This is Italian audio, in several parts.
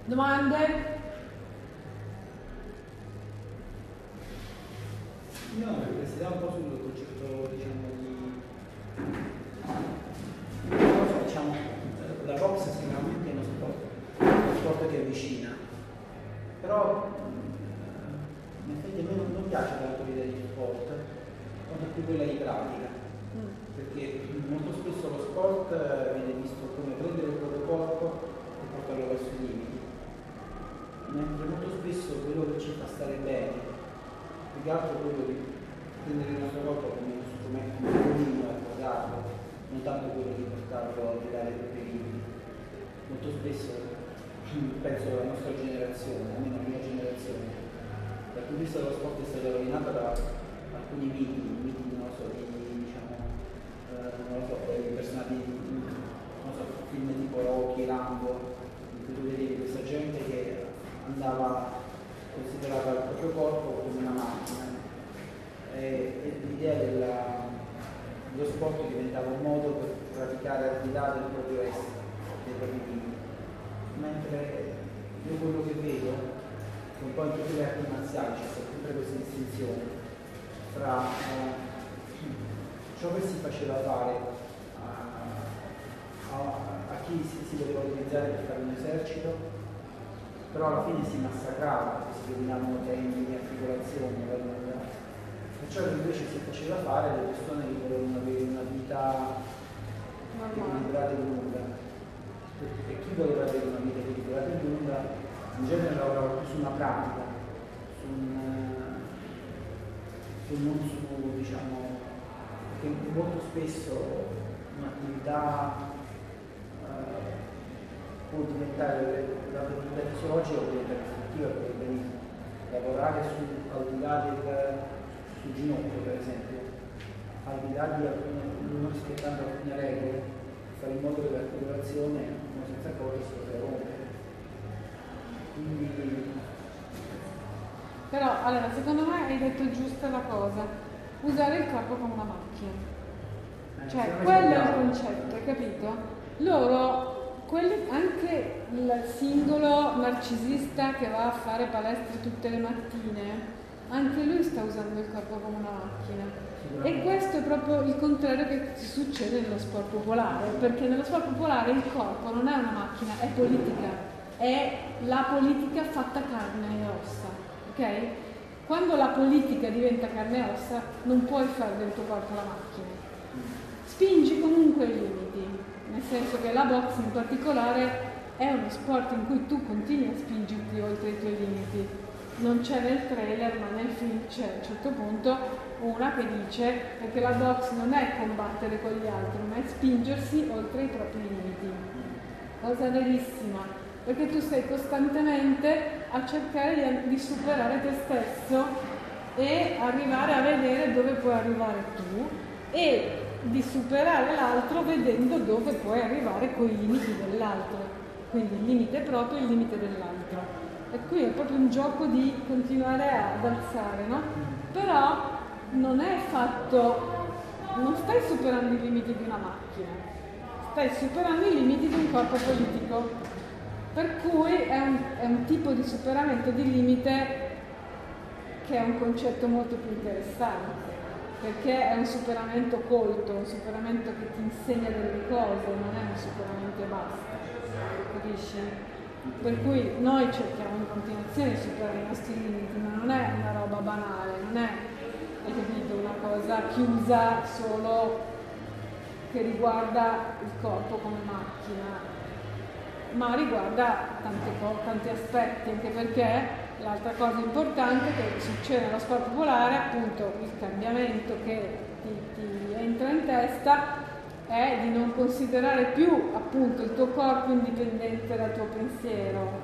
Domande? No, rifletterà un po' sul concetto, diciamo, diciamo, la box sicuramente è uno sport che avvicina, però in effetti a me non piace tanto l'idea di sport, quanto più quella di pratica, perché molto spesso lo sport viene visto come prendere il proprio corpo e portarlo verso i limiti, mentre molto spesso quello che ci fa stare bene più che altro quello di prendere il nostro corpo come uno strumento, come un minimo e appoggiarlo, non tanto quello di portarlo a ridare i propri limiti. Molto spesso penso alla nostra generazione, almeno la mia generazione, dal punto di vista dello sport è stata rovinata da alcuni miti non lo so, diciamo, non lo so, personaggi, non so, film tipo Rocky, Rambo, in cui tu vedevi questa gente che considerava il proprio corpo come una macchina e l'idea dello sport diventava un modo per praticare al di là del proprio essere, dei propri limiti. Mentre io quello che vedo, che un po' in tutte le arti marziali c'è sempre questa distinzione tra ciò che si faceva fare a chi si poteva utilizzare per fare un esercito, però alla fine si massacrava, si rovinavano tendini, articolazioni, e ciò che invece si faceva fare alle persone che volevano avere una vita equilibrata e lunga. E chi voleva avere una vita equilibrata e lunga in genere lavorava più su una pratica, non su, diciamo, perché molto spesso un'attività può diventare, l'attività fisiologica può diventare effettiva per l'organismo. Lavorare al di là sul ginocchio, per esempio, al di là di non rispettando alcune regole, fare in modo che l'articolazione, senza accorgersi, si poteva rompere. Quindi... Però, allora, secondo me hai detto giusta la cosa, usare il corpo come una macchina. Cioè, quello è il concetto, hai capito? Loro... anche il singolo narcisista che va a fare palestra tutte le mattine, anche lui sta usando il corpo come una macchina. E questo è proprio il contrario che succede nello sport popolare, perché nello sport popolare il corpo non è una macchina, è politica, è la politica fatta carne e ossa, ok? Quando la politica diventa carne e ossa non puoi fare del tuo corpo la macchina, spingi comunque i limiti. Nel senso che la box in particolare è uno sport in cui tu continui a spingerti oltre i tuoi limiti. Non c'è nel trailer, ma nel film c'è a un certo punto una che dice perché la box non è combattere con gli altri, ma è spingersi oltre i propri limiti. Cosa verissima, perché tu sei costantemente a cercare di superare te stesso e arrivare a vedere dove puoi arrivare tu e di superare l'altro vedendo dove puoi arrivare con i limiti dell'altro, quindi il limite proprio e il limite dell'altro. E qui è proprio un gioco di continuare ad alzare, no? Però non è fatto, non stai superando i limiti di una macchina, stai superando i limiti di un corpo politico, per cui è un tipo di superamento di limite che è un concetto molto più interessante. Perché è un superamento colto, un superamento che ti insegna delle cose, non è un superamento e basta, capisci? Per cui noi cerchiamo in continuazione di superare i nostri limiti, ma non è una roba banale, non è, hai capito, una cosa chiusa solo che riguarda il corpo come macchina, ma riguarda tanti aspetti, anche perché l'altra cosa importante che succede nello sport popolare, appunto il cambiamento che ti entra in testa, è di non considerare più appunto il tuo corpo indipendente dal tuo pensiero.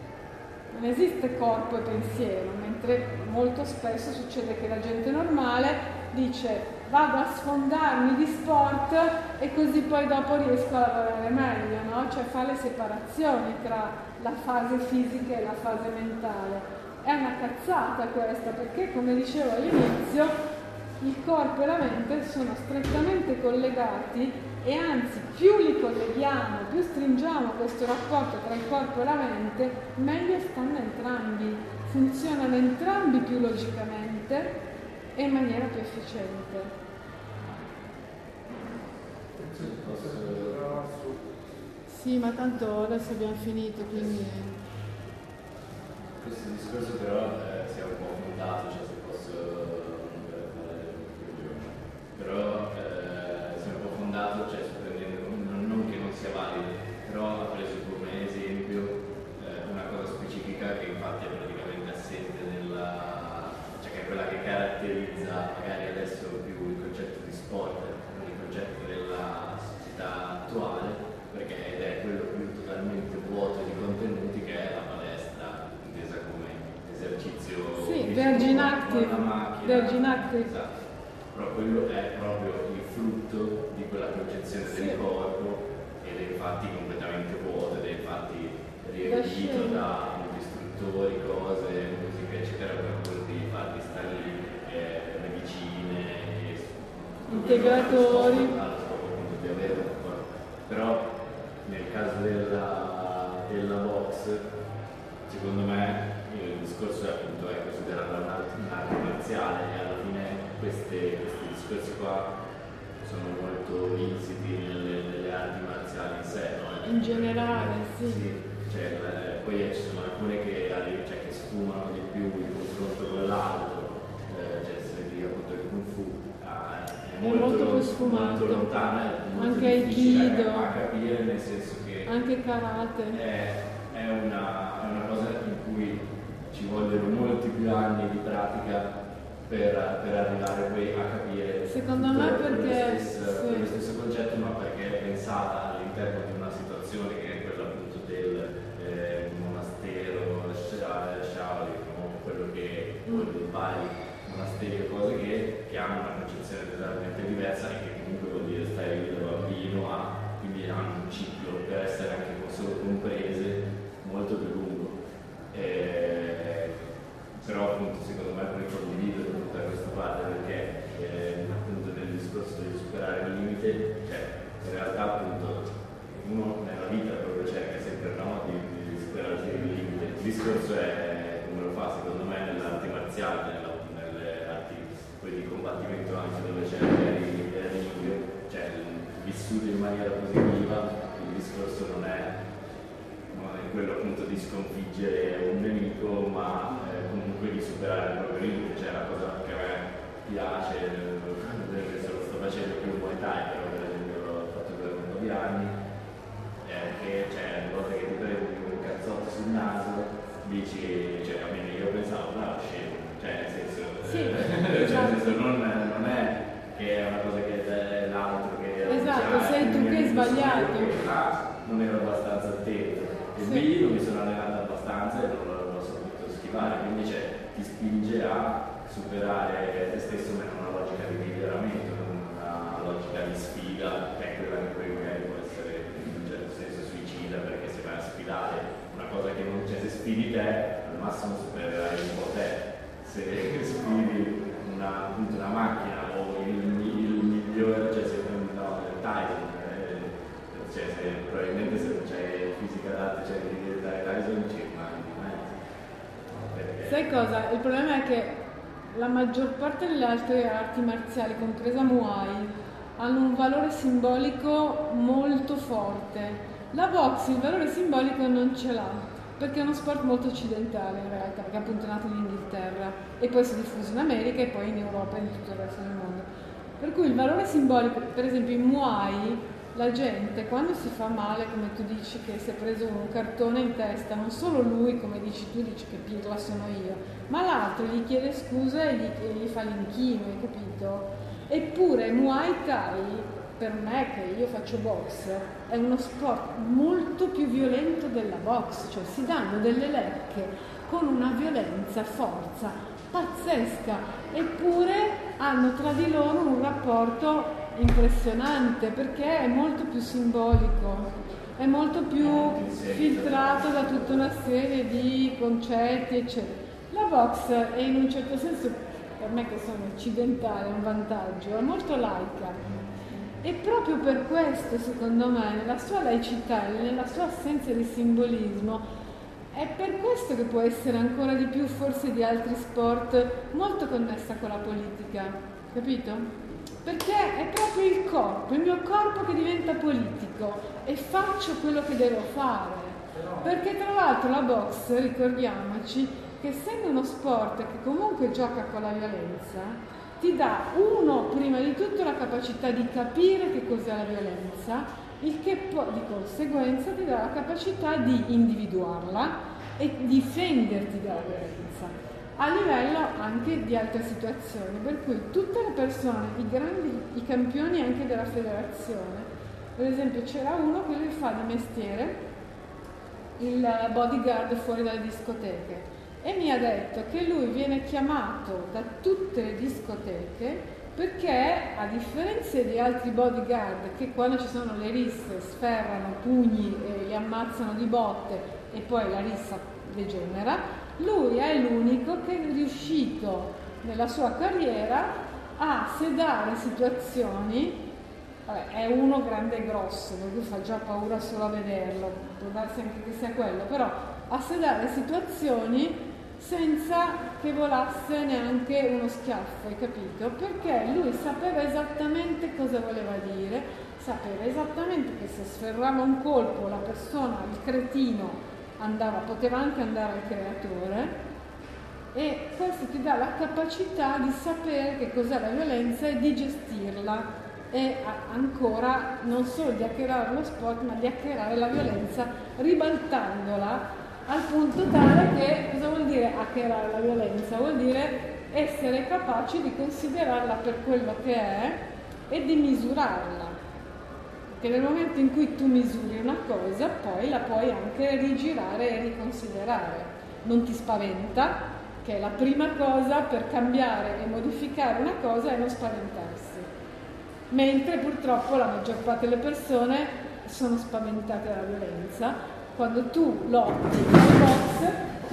Non esiste corpo e pensiero, mentre molto spesso succede che la gente normale dice vado a sfondarmi di sport e così poi dopo riesco a lavorare meglio, no? Cioè fa le separazioni tra la fase fisica e la fase mentale. È una cazzata questa, perché come dicevo all'inizio il corpo e la mente sono strettamente collegati e anzi più li colleghiamo, più stringiamo questo rapporto tra il corpo e la mente, meglio stanno entrambi, funzionano entrambi più logicamente e in maniera più efficiente. Sì, ma tanto adesso abbiamo finito, quindi... Questo discorso però si è un po' fondato, cioè se posso però si è un po' fondato, cioè non che non sia valido, però ha preso come esempio una cosa specifica che infatti è praticamente assente nella, cioè che è quella che caratterizza magari adesso più il concetto di sport, il concetto della società attuale, perché ed è quello più totalmente vuoto di contenuti, che è la palestra intesa come esercizio. Sì, Virgin Active. Virgin Active. Esatto. Però quello è proprio il frutto di quella concezione del corpo ed è infatti completamente vuoto, ed è infatti riempito da istruttori, cose, musica eccetera, per quello di farti stare lì, medicine, integratori. Di avere un corpo. Però nel caso della box, secondo me il discorso è appunto considerarla un'arte marziale, e alla fine questi discorsi qua sono molto insiti nelle arti marziali in sé, no? In generale, sì. Cioè, poi ci sono alcune che sfumano di più il confronto con l'altro, cioè se vedi appunto il Kung Fu è molto più sfumato, molto lontana, molto anche Aikido, a capire, nel senso che anche Karate è una cosa in cui ci vogliono molti più anni di pratica per arrivare poi a capire, secondo me, perché quello stesso concetto, ma perché è pensata all'interno di una situazione che è quella appunto del monastero Shaolin, o quello che dei vari monasteri o cose che hanno una concezione totalmente diversa, e che comunque vuol dire stare lì da bambino quindi hanno un ciclo per essere anche solo comprese molto più lungo. Però appunto secondo me poi condivido tutta questa parte, perché appunto nel discorso di superare il limite, cioè in realtà appunto uno nella vita proprio cerca sempre, no, di superare il limite. Il discorso è come lo fa secondo me nell'arte marziale, nelle arti poi di combattimento, anche dove c'è il ring, cioè vissuto in maniera positiva. Il discorso non è quello appunto di sconfiggere un nemico, ma comunque di superare il proprio limite. Cioè la cosa che a me piace, adesso lo sto facendo più Muay Thai, però per esempio l'ho fatto per un po' di anni, è che una volta che ti prendi un cazzotto sul naso dici, cioè almeno io pensavo, bravo scemo, cioè nel senso, non è che è una cosa che è l'altro che esatto, sei tu che hai sbagliato, non ero abbastanza attento. E lì non mi sono allenato abbastanza e non l'ho saputo schivare, quindi ti spinge a superare te stesso, ma in una logica di miglioramento, non una logica di sfida, che è quella che poi magari può essere in un certo senso suicida, perché se vai a sfidare una cosa che non c'è, se sfidi te, al massimo supererai un po' te. Se sfidi appunto una macchina o il migliore, cioè se no, il Tyson, probabilmente se non c'è fisica d'arte, c'è di diventare Tyson, ci rimani di mezzo. Sai cosa? Il problema è che la maggior parte delle altre arti marziali, compresa Muay, hanno un valore simbolico molto forte. La box il valore simbolico non ce l'ha, perché è uno sport molto occidentale in realtà, perché è appunto nato in Inghilterra e poi si è diffuso in America e poi in Europa e in tutto il resto del mondo. Per cui il valore simbolico, per esempio in Muay, la gente quando si fa male, come tu dici, che si è preso un cartone in testa, non solo lui, come dici tu, dici che pirla sono io, ma l'altro gli chiede scusa e gli fa l'inchino, hai capito? Eppure Muay Thai, per me che io faccio box, è uno sport molto più violento della box, cioè si danno delle lecche con una violenza, forza pazzesca, eppure hanno tra di loro un rapporto impressionante, perché è molto più simbolico, è molto più filtrato da tutta una serie di concetti eccetera. La box è in un certo senso, per me che sono occidentale, un vantaggio, è molto laica, E proprio per questo, secondo me, nella sua laicità, nella sua assenza di simbolismo, è per questo che può essere ancora di più, forse di altri sport, molto connessa con la politica, capito? Perché è proprio il mio corpo che diventa politico e faccio quello che devo fare. Perché tra l'altro la boxe, ricordiamoci, che essendo uno sport che comunque gioca con la violenza, ti dà prima di tutto la capacità di capire che cos'è la violenza, il che poi di conseguenza ti dà la capacità di individuarla e difenderti dalla violenza, a livello anche di altre situazioni, per cui tutte le persone, i campioni anche della federazione, per esempio c'era uno che lui fa di mestiere il bodyguard fuori dalle discoteche, e mi ha detto che lui viene chiamato da tutte le discoteche perché, a differenza di altri bodyguard che quando ci sono le risse sferrano pugni e li ammazzano di botte e poi la rissa degenera, lui è l'unico che è riuscito nella sua carriera a sedare situazioni. Vabbè, è uno grande e grosso, per cui fa già paura solo a vederlo, può darsi anche che sia quello, però a sedare situazioni senza che volasse neanche uno schiaffo, hai capito? Perché lui sapeva esattamente cosa voleva dire, sapeva esattamente che se sferrava un colpo la persona, il cretino, poteva anche andare al creatore, e questo ti dà la capacità di sapere che cos'è la violenza e di gestirla, e ancora non solo di hackerare lo sport, ma di hackerare la violenza ribaltandola al punto tale che, cosa vuol dire hackerare la violenza? Vuol dire essere capaci di considerarla per quello che è e di misurarla. Perché nel momento in cui tu misuri una cosa, poi la puoi anche rigirare e riconsiderare. Non ti spaventa, che è la prima cosa per cambiare e modificare una cosa, è non spaventarsi. Mentre purtroppo la maggior parte delle persone sono spaventate dalla violenza. Quando tu lotti nel box,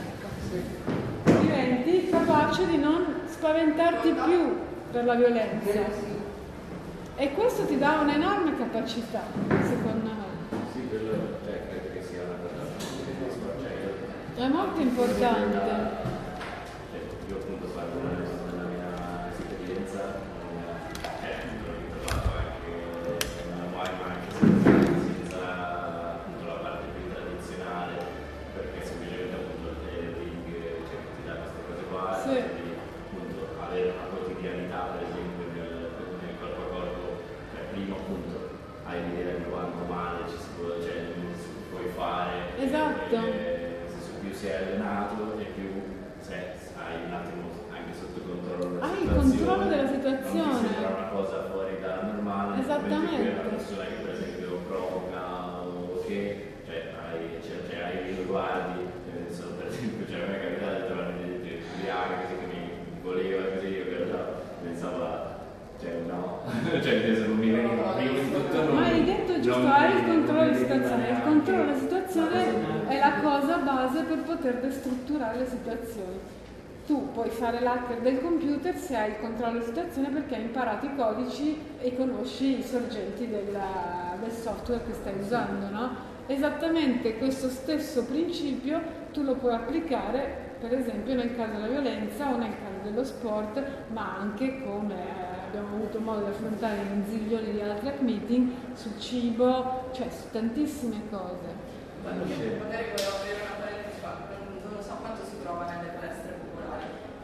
diventi capace di non spaventarti più per la violenza. E questo ti dà un'enorme capacità, secondo me. Sì, quello credo che sia una cosa è molto importante. Io appunto parlo della mia esperienza, l'ho ritrovato anche nella Muay, ma anche senza appunto la parte più tradizionale, perché semplicemente appunto il ring ti dà queste cose qua, sì. e quindi appunto avere una quotidianità per esempio nel corpo a corpo, prima appunto hai l'idea di quanto male ci si puoi fare, esatto. Più sei allenato e più hai un attimo anche sotto controllo hai il controllo della situazione, non ti sembra una cosa fuori dalla normale, esattamente, una persona che per esempio provoca o che hai i guardi, per esempio a me è capitato di trovare degli ubriachi che mi voleva così, io in realtà pensavo no, non mi veniva prima in tutto. Ma hai detto giusto, hai il controllo della situazione. Il controllo della situazione è la cosa base per poter destrutturare le situazioni. Tu puoi fare l'hacker del computer se hai il controllo della situazione perché hai imparato i codici e conosci i sorgenti del software che stai usando, no? Esattamente questo stesso principio tu lo puoi applicare per esempio nel caso della violenza o nel caso dello sport, ma anche come abbiamo avuto modo di affrontare in zilioni di altri hack meeting, sul cibo, cioè su tantissime cose. Magari volevo aprire una parentesi qua, non so quanto si trova nelle palestre popolari,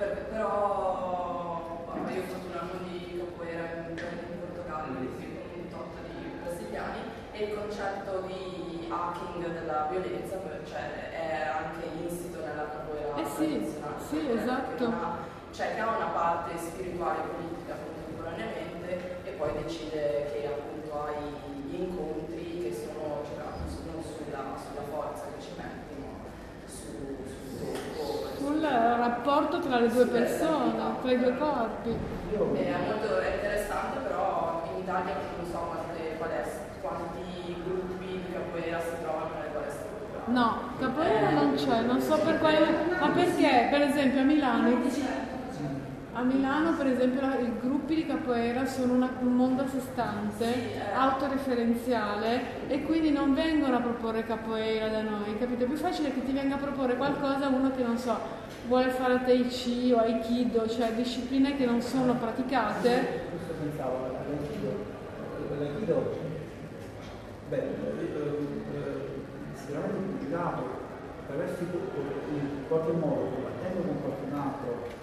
però io ho fatto un anno di capoeira in Portogallo, con un tot di brasiliani, e il concetto di hacking della violenza è anche insito nella capoeira tradizionale. Sì, esatto. Che ha una parte spirituale e politica contemporaneamente e poi decide che appunto hai gli incontri che sono giocati non sulla forza che ci metti, ma sul rapporto tra le due persone, tra i due corpi. È molto interessante, però in Italia non so quanti gruppi di capoeira si trovano nelle palestre. No, capoeira non c'è, non so per quale, ma perché per esempio a Milano A Milano per esempio i gruppi di capoeira sono un mondo a sé stante, autoreferenziale, e quindi non vengono a proporre capoeira da noi, capito? È più facile che ti venga a proporre qualcosa uno che non so, vuole fare Tai Chi o Aikido, cioè discipline che non sono praticate. Questo pensavo, l'Aikido, sicuramente il pugilato, attraverso in qualche modo, combattendo con qualcun altro,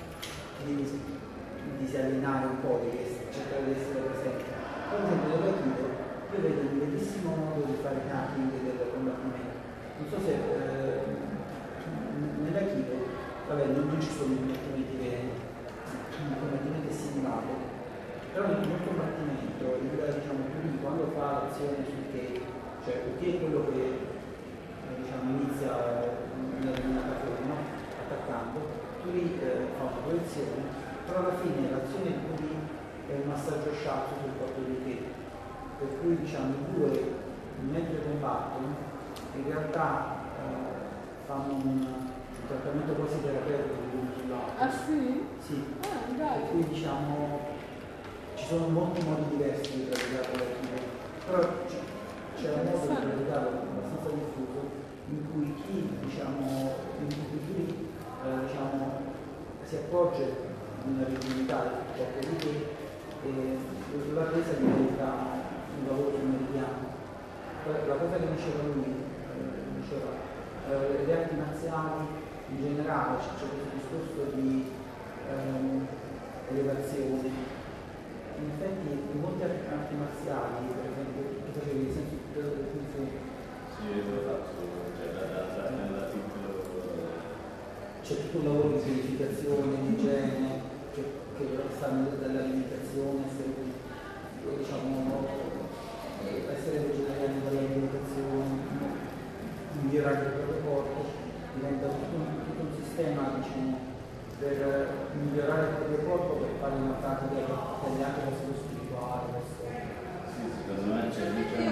di allenare un po', di cercare di essere presente. Per esempio nell'Aikido io vedo un bellissimo modo di fare hacking del combattimento. Non so se nell'Aikido, non ci sono i combattimenti veri, un combattimento è simulato, però nel combattimento, diciamo, tu quando fa l'azione sul che, cioè il che è quello che inizia nell'attaccare, no? Attaccando, tu lì fa una proiezione, però alla fine l'azione di cui è un massaggio sciatto sul corpo di te, per cui diciamo i due mentre combattono in realtà fanno un trattamento quasi terapeutico l'uno sull'altro. Ah sì? Sì. Dai. Per cui diciamo ci sono molti modi diversi di praticare l'Aikido, però c'è un modo di praticarlo abbastanza diffuso in cui chi si accorge di una rigidità del corpo di te e la presa diventa un lavoro meridiano. La cosa che diceva lui, le arti marziali in generale, c'è questo discorso di elevazione. In effetti in molte arti marziali, per esempio, tu facevi l'esempio del Kung Fu. Sì, l'ho fatto, nella piccolo. C'è tutto un lavoro di purificazione, di igiene, che sta dall'alimentazione, essere vegetariani dall'alimentazione, migliorare il proprio corpo, diventa tutto un sistema, per migliorare il proprio corpo, per fare una pratica che anche verso lo spirituale. Sì, secondo me c'è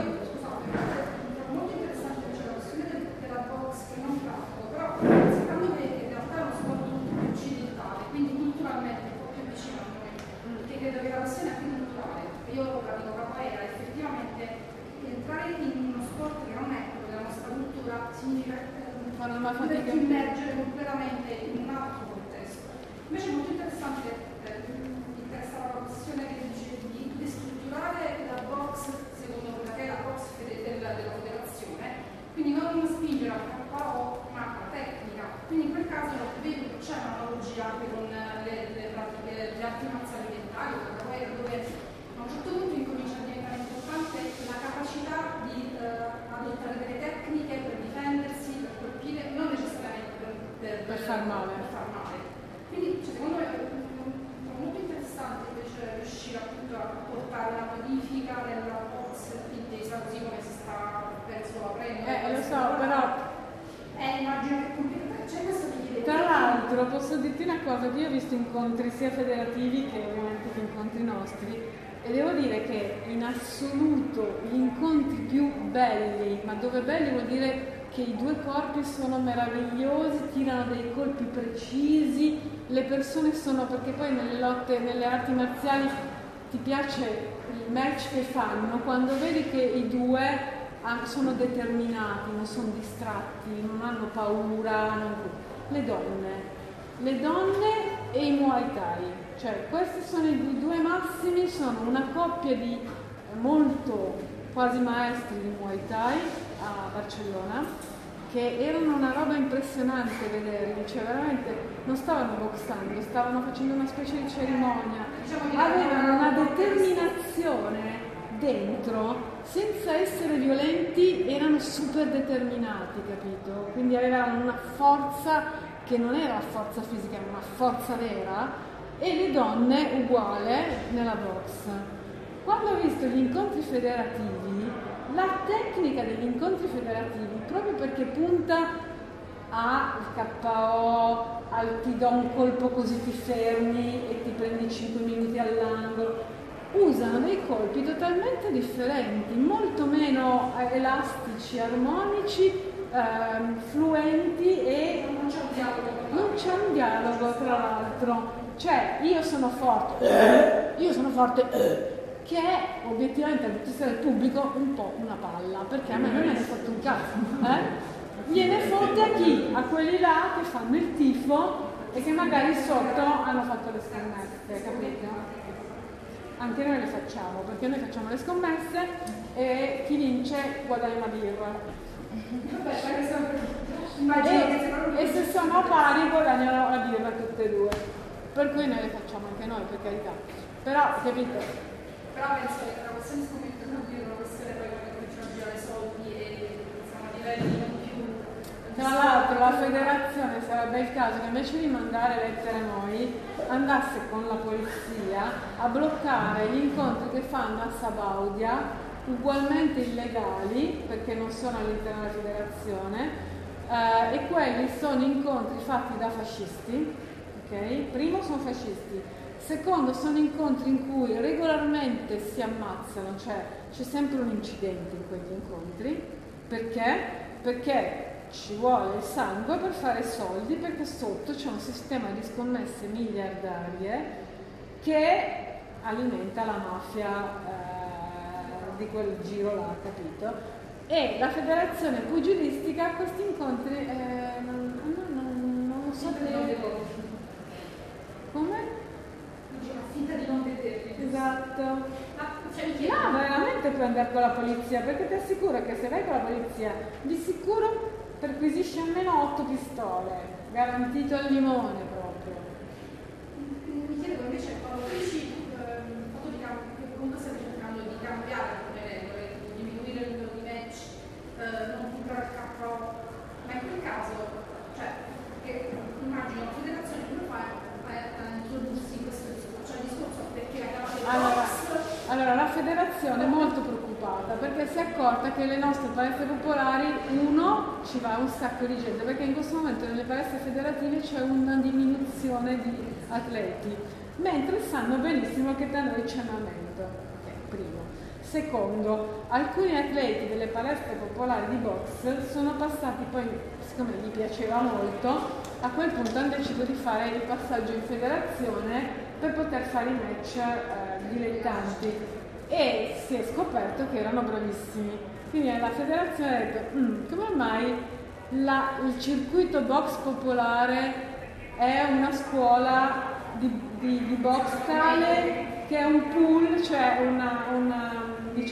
molto interessante c'è la questione della box che non pratico, però secondo me in realtà è uno sport molto più occidentale, quindi culturalmente un po' più vicino a noi, perché credo che la questione è più culturale. Io pratico capoeira, effettivamente entrare in uno sport che non è quello della nostra cultura significa poter immergere completamente in un altro contesto. Invece è molto interessante mi interessava la questione che dicevi di destrutturare la box secondo quella che è la box della federazione, quindi non spingere al KO ma alla tecnica. Quindi in quel caso vedo che c'è un'analogia anche con le pratiche di arti marziali orientali, dove a un certo punto incomincia a diventare importante la capacità di adottare delle tecniche per difendersi, per colpire, non necessariamente per far male. Quindi secondo me è molto interessante invece riuscire appunto a portare una modifica nella box intesa così come si sta penso aprendo. Lo so, però immagino che c'è questo mi chiede. tra l'altro posso dirti una cosa, che io ho visto incontri sia federativi che ovviamente che incontri nostri, e devo dire che in assoluto gli incontri più belli, ma dove belli vuol dire che i due corpi sono meravigliosi, tirano dei colpi precisi, le persone sono, perché poi nelle lotte, nelle arti marziali ti piace il match che fanno, quando vedi che i due sono determinati, non sono distratti, non hanno paura, le donne e i Muay Thai, cioè questi sono i due massimi, sono una coppia di molto quasi maestri di Muay Thai a Barcellona, che erano una roba impressionante vederli, cioè veramente non stavano boxando, stavano facendo una specie di cerimonia, avevano una determinazione dentro, senza essere violenti, erano super determinati, capito? Quindi avevano una forza che non era forza fisica, ma una forza vera, e le donne uguale nella box. Quando ho visto gli incontri federativi, la tecnica degli incontri federativi, proprio perché punta al KO, ti do un colpo così ti fermi e ti prendi 5 minuti all'angolo, usano dei colpi totalmente differenti, molto meno elastici, armonici, fluenti, e non c'è un dialogo tra l'altro. Cioè, io sono forte, che è obiettivamente al vista del pubblico un po' una palla, perché a me non me ne fotte un cazzo, Gliene fotte a chi? A quelli là che fanno il tifo e che magari sotto hanno fatto le scommesse, capito? Anche noi le facciamo, perché noi facciamo le scommesse e chi vince guadagna una birra. E se sono a pari guadagnano la birra tutte e due. Per cui noi le facciamo anche noi, per carità. Però, capito? Però penso che la questione scommetto non è una questione poi come cominciano a girare soldi e siamo a livelli non più. Tra l'altro la federazione sarebbe il caso che invece di mandare lettere a noi andasse con la polizia a bloccare gli incontri che fanno a Sabaudia, ugualmente illegali perché non sono all'interno della federazione, e quelli sono incontri fatti da fascisti, ok? Primo sono fascisti, secondo sono incontri in cui regolarmente si ammazzano, cioè c'è sempre un incidente in quegli incontri. Perché? Perché ci vuole il sangue per fare soldi, perché sotto c'è un sistema di scommesse miliardarie che alimenta la mafia di quel giro là, capito? E la federazione pugilistica a questi incontri non lo so come? Finta di non vederli. Esatto. No, veramente puoi andare con la polizia, perché ti assicuro che se vai con la polizia di sicuro perquisisci almeno 8 pistole, garantito al limone proprio. Mi chiedo invece quando tu dici che comunque stai cercando di cambiare alcune regole, di diminuire il numero di match, non comprare il KO, ma in quel caso, cioè, che immagino la federazione come fa a introdursi in questo discorso, cioè il discorso perché allora la federazione è molto preoccupata perché si è accorta che le nostre palestre popolari, uno, ci va un sacco di gente, perché in questo momento nelle palestre federative c'è una diminuzione di atleti, mentre sanno benissimo che da noi c'è un aumento, primo. Secondo, alcuni atleti delle palestre popolari di box sono passati poi, siccome gli piaceva molto, a quel punto hanno deciso di fare il passaggio in federazione per poter fare i match dilettanti e si è scoperto che erano bravissimi. Quindi la federazione ha detto, come mai il circuito box popolare è una scuola di box tale che è un pool, cioè una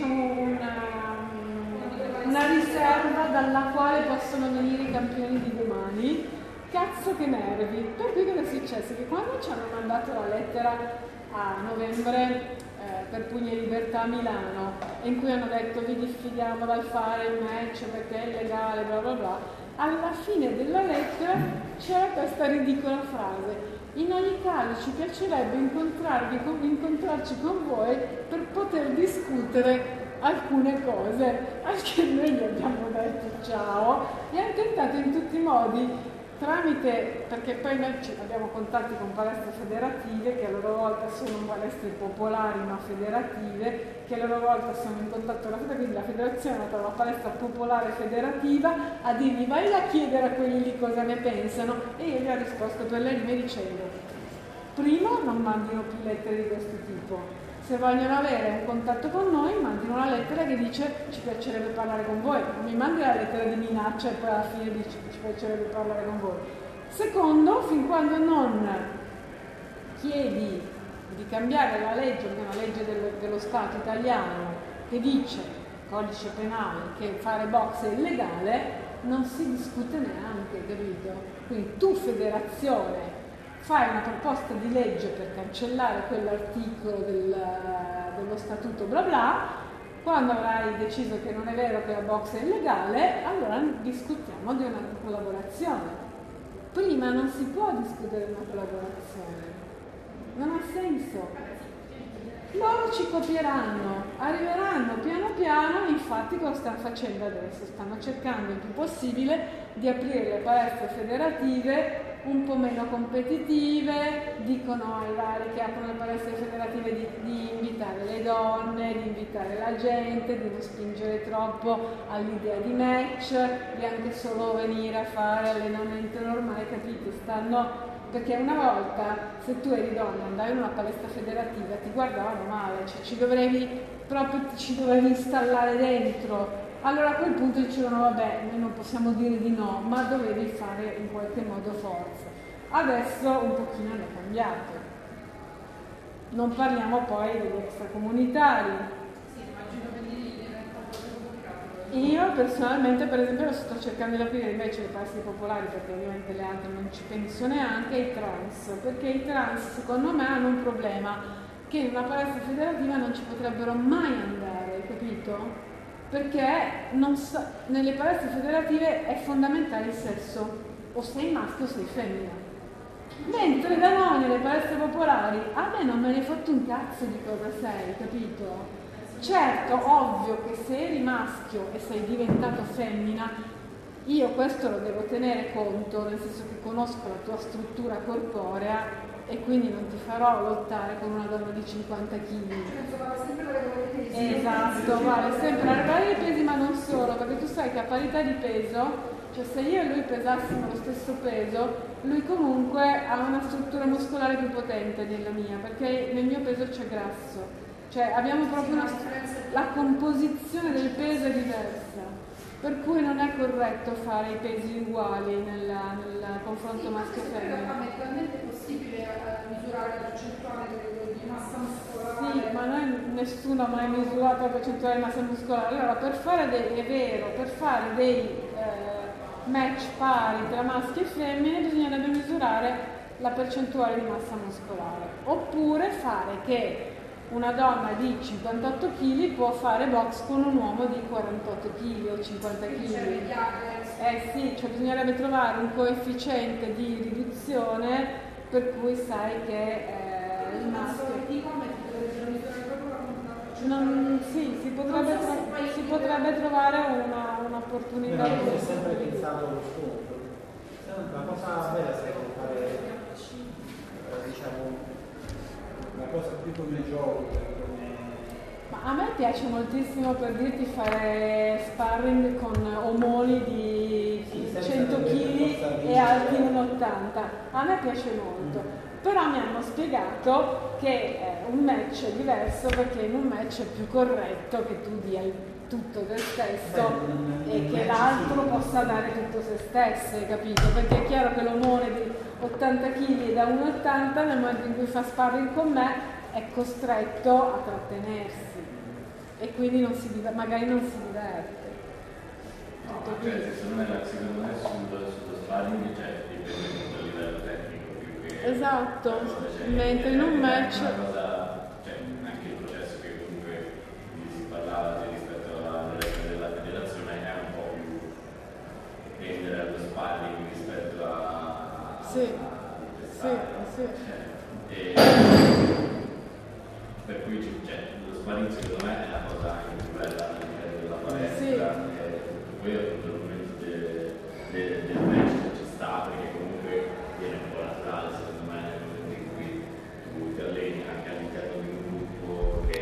riserva dalla quale possono venire i campioni di domani. Cazzo che nervi! Per cui cosa è successo? Che quando ci hanno mandato la lettera a novembre per Puglia e Libertà a Milano, in cui hanno detto vi diffidiamo dal fare il match perché è illegale, bla bla bla, alla fine della lettera c'era questa ridicola frase: in ogni caso ci piacerebbe incontrarci con voi per poter discutere alcune cose, al che noi gli abbiamo detto ciao e hanno tentato in tutti i modi perché poi noi abbiamo contatti con palestre federative che a loro volta sono palestre popolari ma federative, che a loro volta sono in contatto con la federazione, quindi la federazione ha dato la palestra popolare federativa a dirgli vai a chiedere a quelli lì cosa ne pensano, e io gli ho risposto per le rime dicendo: primo, non mandino più lettere di questo tipo, se vogliono avere un contatto con noi mandino una lettera che dice ci piacerebbe parlare con voi, non mi mandi la lettera di minaccia e poi alla fine dice ci piacerebbe parlare con voi. Secondo, fin quando non chiedi di cambiare la legge, che è una legge dello Stato italiano che dice, codice penale, che fare box è illegale, non si discute neanche, capito? Quindi tu federazione fai una proposta di legge per cancellare quell'articolo dello statuto bla bla, quando avrai deciso che non è vero che la box è illegale, allora discutiamo di una collaborazione. Prima non si può discutere di una collaborazione, non ha senso. Loro ci copieranno, arriveranno piano piano, infatti cosa stanno facendo adesso? Stanno cercando il più possibile di aprire le palestre federative un po' meno competitive, dicono ai vari che aprono le palestre federative di invitare le donne, di invitare la gente, di non spingere troppo all'idea di match, di anche solo venire a fare allenamento normale, capite? Stanno Perché una volta, se tu eri donna, andavi in una palestra federativa, ti guardavano male, cioè ci dovevi installare dentro. Allora a quel punto dicevano vabbè, noi non possiamo dire di no, ma dovevi fare in qualche modo forza. Adesso un pochino hanno cambiato. Non parliamo poi degli extracomunitari. Sì, immagino che lì diventa un po' più complicato. Io personalmente, per esempio, lo sto cercando di aprire invece le palestre popolari, perché ovviamente le altre non ci penso neanche, i trans, perché i trans secondo me hanno un problema, che in una palestra federativa non ci potrebbero mai andare, capito? Perché nelle palestre federative è fondamentale il sesso, o sei maschio o sei femmina. Mentre da noi nelle palestre popolari a me non me ne fotte un cazzo di cosa sei, capito? Certo, ovvio che se eri maschio e sei diventato femmina, io questo lo devo tenere conto, nel senso che conosco la tua struttura corporea e quindi non ti farò lottare con una donna di 50 kg. Penso vale sempre la regola dei pesi. Esatto, vale sempre la regola dei pesi, ma non solo, perché tu sai che a parità di peso, cioè se io e lui pesassimo lo stesso peso, lui comunque ha una struttura muscolare più potente della mia, perché nel mio peso c'è grasso. Cioè abbiamo proprio la composizione del peso è diversa, per cui non è corretto fare i pesi uguali nel confronto maschio-femmina. Ma mediamente è possibile misurare la percentuale di massa muscolare? Sì, ma nessuno ha mai misurato la percentuale di massa muscolare. Allora, per fare dei match pari tra maschi e femmine bisognerebbe misurare la percentuale di massa muscolare, oppure fare che una donna di 58 kg può fare box con un uomo di 48 kg o 50 kg. Sì, cioè bisognerebbe trovare un coefficiente di riduzione per cui sai che il maschio... Sì, si potrebbe trovare un'opportunità. Ma io ho sempre pensato allo scontro. La cosa bella sarebbe fare, diciamo, la cosa più come gioco, come... Ma a me piace moltissimo, per dirti, fare sparring con omoni di 100 kg e alti 1,80. A me piace molto. Però mi hanno spiegato che un match è diverso, perché in un match è più corretto che tu dia tutto te stesso e che l'altro possa dare tutto se stesso, hai capito? Perché è chiaro che l'omone di 80 kg da 1,80 nel momento in cui fa sparring con me è costretto a trattenersi e quindi magari non si diverte. No, cioè, secondo me sullo sparring dipende molto a livello tecnico più che... Esatto, cioè, mentre in un match... Una cosa, cioè, anche il processo che comunque si parlava rispetto alla della federazione è un po' più tendere allo sparring rispetto a... Sì. Per cui lo sparring secondo me è la cosa anche più bella all'interno della palestra, tutto quello